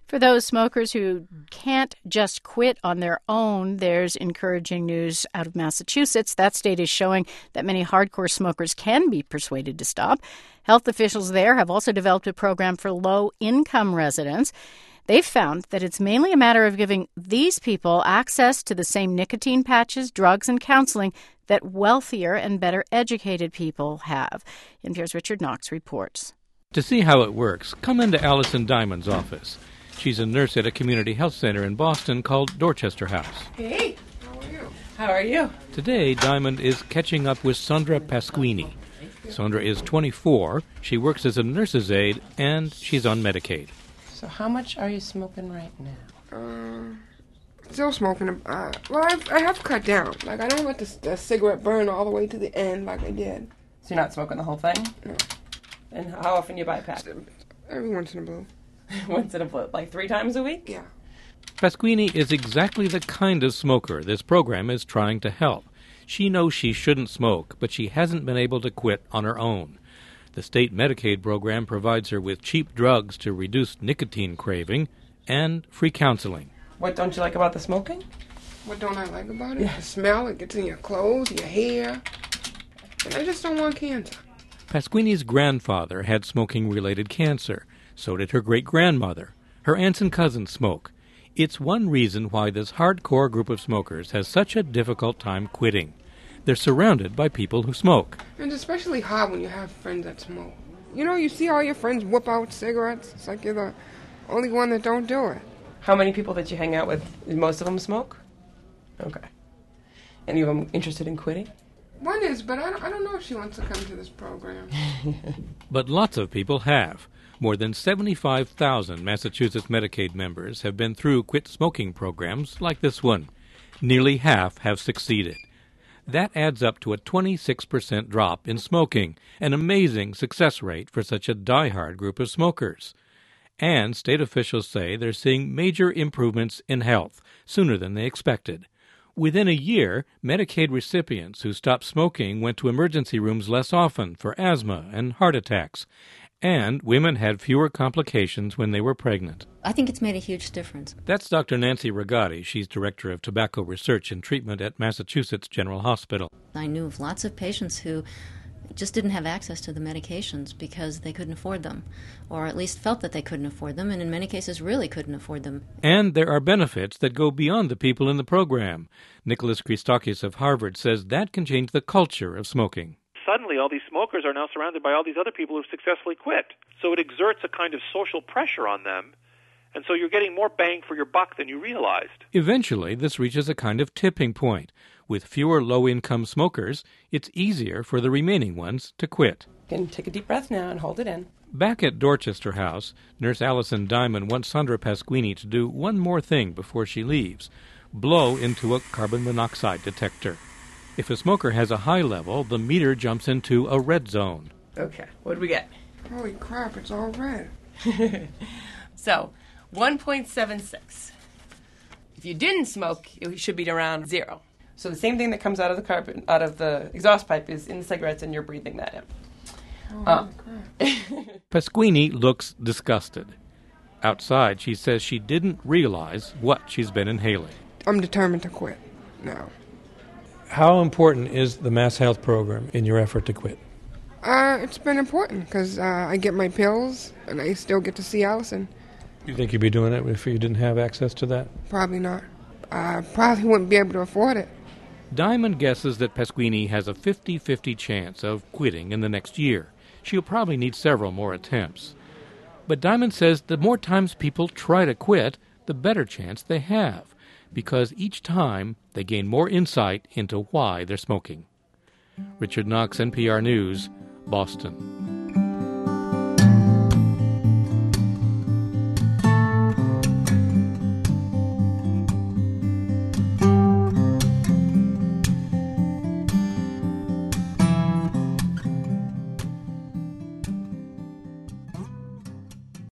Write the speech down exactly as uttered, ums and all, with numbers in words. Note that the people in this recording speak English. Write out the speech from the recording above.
For those smokers who can't just quit on their own, there's encouraging news out of Massachusetts. That state is showing that many hardcore smokers can be persuaded to stop. Health officials there have also developed a program for low-income residents. They've found that it's mainly a matter of giving these people access to the same nicotine patches, drugs, and counseling that wealthier and better educated people have. N P R's Richard Knox reports. To see how it works, come into Allison Diamond's office. She's a nurse at a community health center in Boston called Dorchester House. Hey, how are you? How are you? Today, Diamond is catching up with Sandra Pasquini. Sandra is twenty-four, she works as a nurse's aide, and she's on Medicaid. So how much are you smoking right now? Uh, still smoking. Uh, well, I've, I have cut down. Like, I don't let the, the cigarette burn all the way to the end like I did. So you're not smoking the whole thing? No. And how often you buy a pack? Every once in a blue. Once in a blue? Like three times a week? Yeah. Pasquini is exactly the kind of smoker this program is trying to help. She knows she shouldn't smoke, but she hasn't been able to quit on her own. The state Medicaid program provides her with cheap drugs to reduce nicotine craving and free counseling. What don't you like about the smoking? What don't I like about it? Yeah. The smell, it gets in your clothes, your hair. And I just don't want cancer. Pasquini's grandfather had smoking-related cancer. So did her great-grandmother. Her aunts and cousins smoke. It's one reason why this hardcore group of smokers has such a difficult time quitting. They're surrounded by people who smoke. And it's especially hard when you have friends that smoke. You know, you see all your friends whip out cigarettes. It's like you're the only one that don't do it. How many people that you hang out with, most of them smoke? Okay. Any of them interested in quitting? One is, but I don't, I don't know if she wants to come to this program. But lots of people have. More than seventy-five thousand Massachusetts Medicaid members have been through quit smoking programs like this one. Nearly half have succeeded. That adds up to a twenty-six percent drop in smoking, an amazing success rate for such a diehard group of smokers. And state officials say they're seeing major improvements in health sooner than they expected. Within a year, Medicaid recipients who stopped smoking went to emergency rooms less often for asthma and heart attacks. And women had fewer complications when they were pregnant. I think it's made a huge difference. That's Doctor Nancy Rigotti. She's Director of Tobacco Research and Treatment at Massachusetts General Hospital. I knew of lots of patients who just didn't have access to the medications because they couldn't afford them, or at least felt that they couldn't afford them, and in many cases really couldn't afford them. And there are benefits that go beyond the people in the program. Nicholas Christakis of Harvard says that can change the culture of smoking. Suddenly, all these smokers are now surrounded by all these other people who've successfully quit. So it exerts a kind of social pressure on them, and so you're getting more bang for your buck than you realized. Eventually, this reaches a kind of tipping point. With fewer low-income smokers, it's easier for the remaining ones to quit. You can take a deep breath now and hold it in. Back at Dorchester House, Nurse Allison Diamond wants Sandra Pasquini to do one more thing before she leaves: blow into a carbon monoxide detector. If a smoker has a high level, the meter jumps into a red zone. Okay, what do we get? Holy crap, it's all red. So, one point seven six. If you didn't smoke, it should be around zero. So the same thing that comes out of the carbon, out of the exhaust pipe is in the cigarettes, and you're breathing that in. Oh, Uh, crap. Pasquini looks disgusted. Outside, she says she didn't realize what she's been inhaling. I'm determined to quit now. How important is the Mass Health program in your effort to quit? Uh, it's been important because uh, I get my pills and I still get to see Allison. You think you'd be doing it if you didn't have access to that? Probably not. I probably wouldn't be able to afford it. Diamond guesses that Pasquini has a fifty-fifty chance of quitting in the next year. She'll probably need several more attempts. But Diamond says the more times people try to quit, the better chance they have, because each time they gain more insight into why they're smoking. Richard Knox, N P R News, Boston.